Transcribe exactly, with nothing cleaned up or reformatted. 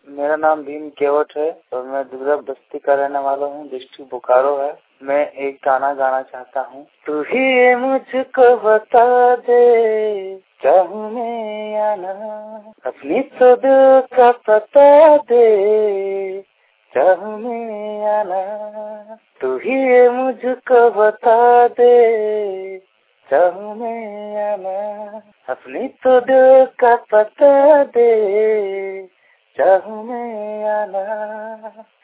मेरा नाम भीम केवट है और मैं दुर्गा बस्ती का रहने वाला हूँ। डिस्ट्रिक्ट बोकारो है। मैं एक गाना गाना चाहता हूँ। तू ही मुझको बता दे चाहूँ मैं या ना, अपनी तो दिल का पता दे चाहूँ मैं या ना। तू ही मुझको बता दे चाहूँ मैं या ना, अपनी तो दिल का पता दे चाहूँ मैं या ना।